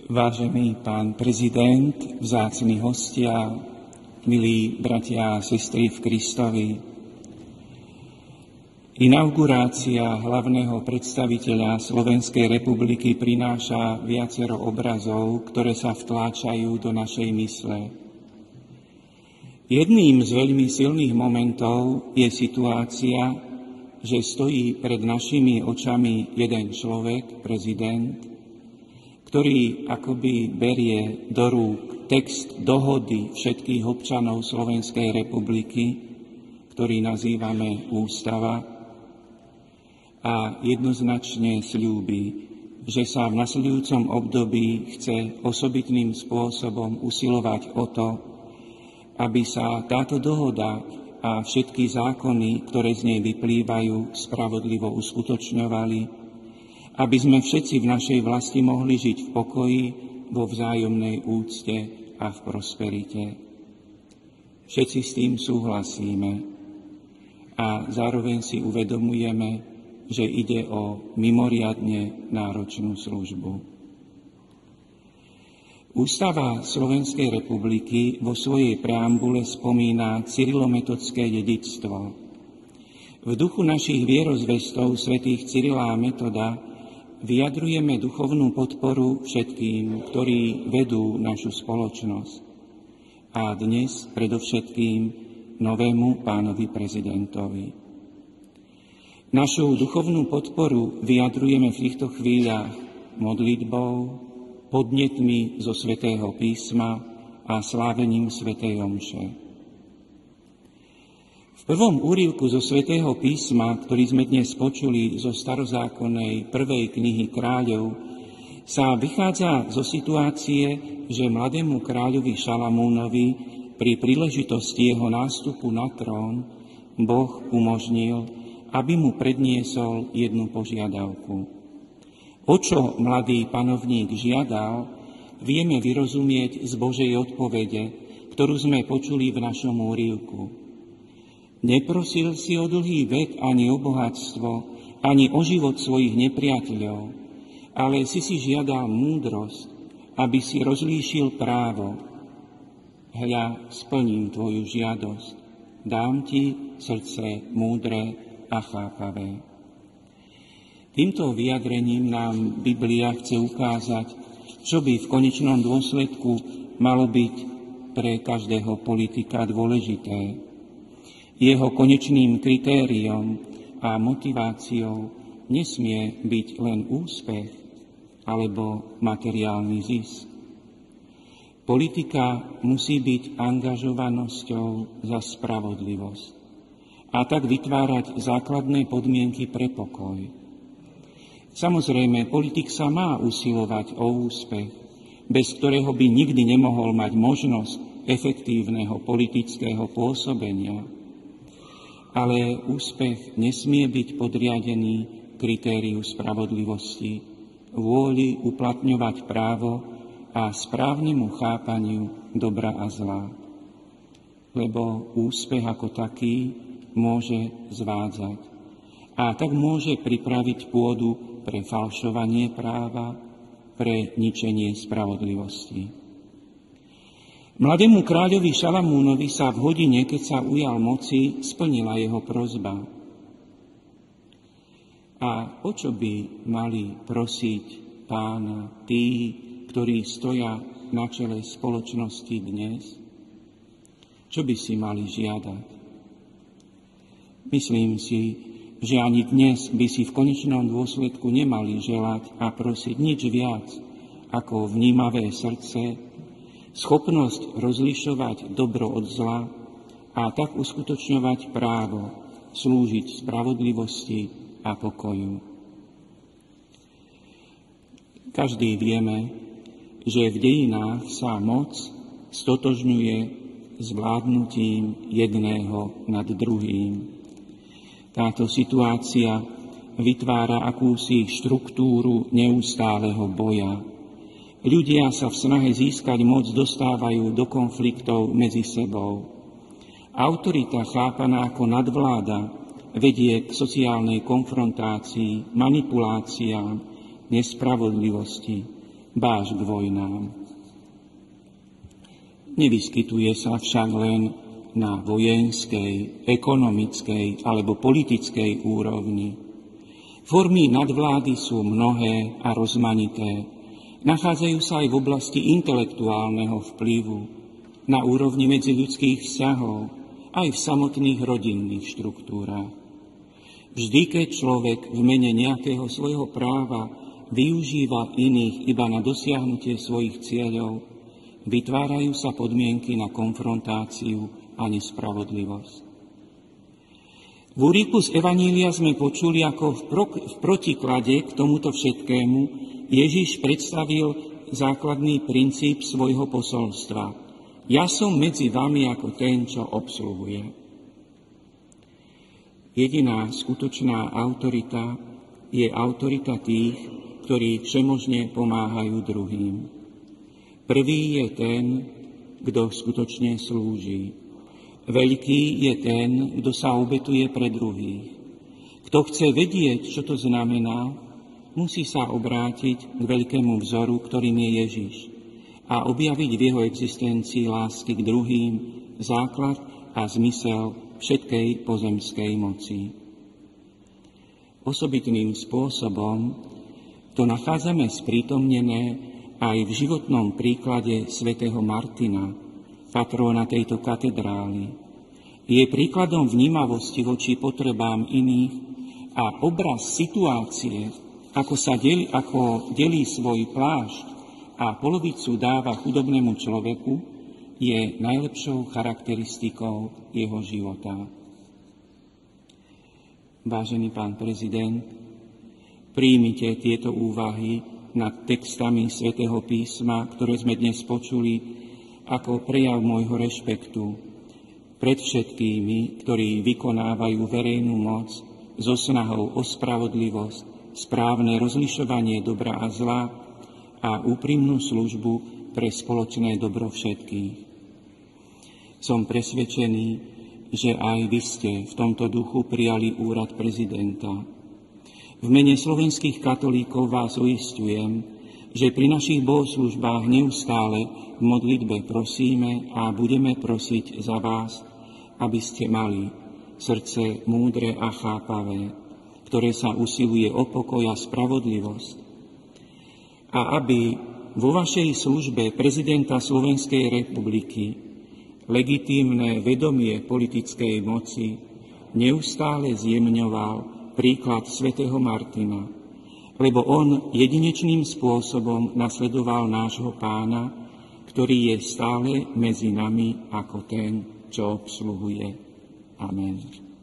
Vážený pán prezident, vzácni hostia, milí bratia a sestry v Kristovi. Inaugurácia hlavného predstaviteľa Slovenskej republiky prináša viacero obrazov, ktoré sa vtláčajú do našej mysle. Jedným z veľmi silných momentov je situácia, že stojí pred našimi očami jeden človek, prezident, ktorý akoby berie do rúk text dohody všetkých občanov Slovenskej republiky, ktorý nazývame Ústava, a jednoznačne sľúbi, že sa v nasledujúcom období chce osobitným spôsobom usilovať o to, aby sa táto dohoda a všetky zákony, ktoré z nej vyplývajú, spravodlivo uskutočňovali, aby sme všetci v našej vlasti mohli žiť v pokoji, vo vzájomnej úcte a v prosperite. Všetci s tým súhlasíme a zároveň si uvedomujeme, že ide o mimoriadne náročnú službu. Ústava Slovenskej republiky vo svojej preambule spomína cyrilometodské dedičstvo. V duchu našich vierozvestov svätých Cyrila a Metoda vyjadrujeme duchovnú podporu všetkým, ktorí vedú našu spoločnosť. A dnes predovšetkým novému pánovi prezidentovi. Našu duchovnú podporu vyjadrujeme v týchto chvíľach modlitbou, podnetmi zo Svätého písma a slávením svätej omše. V prvom úryvku zo Svätého písma, ktorý sme dnes počuli zo starozákonnej prvej knihy Kráľov, sa vychádza zo situácie, že mladému kráľovi Šalamúnovi pri príležitosti jeho nástupu na trón Boh umožnil, aby mu predniesol jednu požiadavku. O čo mladý panovník žiadal, vieme vyrozumieť z Božej odpovede, ktorú sme počuli v našom úryvku. Neprosil si o dlhý vek ani o bohatstvo, ani o život svojich nepriateľov, ale si žiadal múdrosť, aby si rozlíšil právo. Hľa, splním tvoju žiadosť, dám ti srdce múdre a chápavé. Týmto vyjadrením nám Biblia chce ukázať, čo by v konečnom dôsledku malo byť pre každého politika dôležité. Jeho konečným kritériom a motiváciou nesmie byť len úspech alebo materiálny zisk. Politika musí byť angažovanosťou za spravodlivosť a tak vytvárať základné podmienky pre pokoj. Samozrejme, politik sa má usilovať o úspech, bez ktorého by nikdy nemohol mať možnosť efektívneho politického pôsobenia. Ale úspech nesmie byť podriadený kritériu spravodlivosti, vôli uplatňovať právo a správnemu chápaniu dobra a zla. Lebo úspech ako taký môže zvádzať a tak môže pripraviť pôdu pre falšovanie práva, pre ničenie spravodlivosti. Mladému kráľovi Šalamúnovi sa v hodine, keď sa ujal moci, splnila jeho prosba. A o čo by mali prosiť pána tí, ktorí stoja na čele spoločnosti dnes? Čo by si mali žiadať? Myslím si, že ani dnes by si v konečnom dôsledku nemali želať a prosiť nič viac ako vnímavé srdce, schopnosť rozlišovať dobro od zla a tak uskutočňovať právo, slúžiť spravodlivosti a pokoju. Každý vieme, že v dejinách sa moc stotožňuje s vládnutím jedného nad druhým. Táto situácia vytvára akúsi štruktúru neustáleho boja. Ľudia sa v snahe získať moc dostávajú do konfliktov medzi sebou. Autorita chápaná ako nadvláda vedie k sociálnej konfrontácii, manipuláciám, nespravodlivosti, báž k vojnám. Nevyskytuje sa však len na vojenskej, ekonomickej alebo politickej úrovni. Formy nadvlády sú mnohé a rozmanité. Nachádzajú sa aj v oblasti intelektuálneho vplyvu, na úrovni medziľudských vzťahov, aj v samotných rodinných štruktúrách. Vždy, keď človek v mene nejakého svojho práva využíva iných iba na dosiahnutie svojich cieľov, vytvárajú sa podmienky na konfrontáciu a nespravodlivosť. V úryvku z Evanília sme počuli, ako v protiklade k tomuto všetkému Ježiš predstavil základný princíp svojho posolstva. Ja som medzi vami ako ten, čo obsluhuje. Jediná skutočná autorita je autorita tých, ktorí všemožne pomáhajú druhým. Prvý je ten, kto skutočne slúži. Veľký je ten, kto sa obetuje pre druhých. Kto chce vedieť, čo to znamená, musí sa obrátiť k veľkému vzoru, ktorým je Ježiš, a objaviť v jeho existencii lásky k druhým základ a zmysel všetkej pozemskej moci. Osobitným spôsobom to nachádzame sprítomnené aj v životnom príklade svätého Martina, patróna tejto katedrály. Je príkladom vnímavosti voči potrebám iných a obraz situácie, ako delí svoj plášť a polovicu dáva chudobnému človeku, je najlepšou charakteristikou jeho života. Vážený pán prezident, príjmite tieto úvahy nad textami svätého písma, ktoré sme dnes počuli, ako prejav môjho rešpektu pred všetkými, ktorí vykonávajú verejnú moc so snahou o spravodlivosť, správne rozlišovanie dobra a zla a úprimnú službu pre spoločné dobro všetkých. Som presvedčený, že aj vy ste v tomto duchu prijali úrad prezidenta. V mene slovenských katolíkov vás uisťujem, že pri našich bohoslužbách neustále v modlitbe prosíme a budeme prosiť za vás, aby ste mali srdce múdre a chápavé, ktoré sa usiluje o pokoj a spravodlivosť. A aby vo vašej službe prezidenta Slovenskej republiky legitímne vedomie politickej moci neustále zjemňoval príklad svätého Martina, lebo on jedinečným spôsobom nasledoval nášho Pána, ktorý je stále medzi nami ako ten, čo obsluhuje. Amen.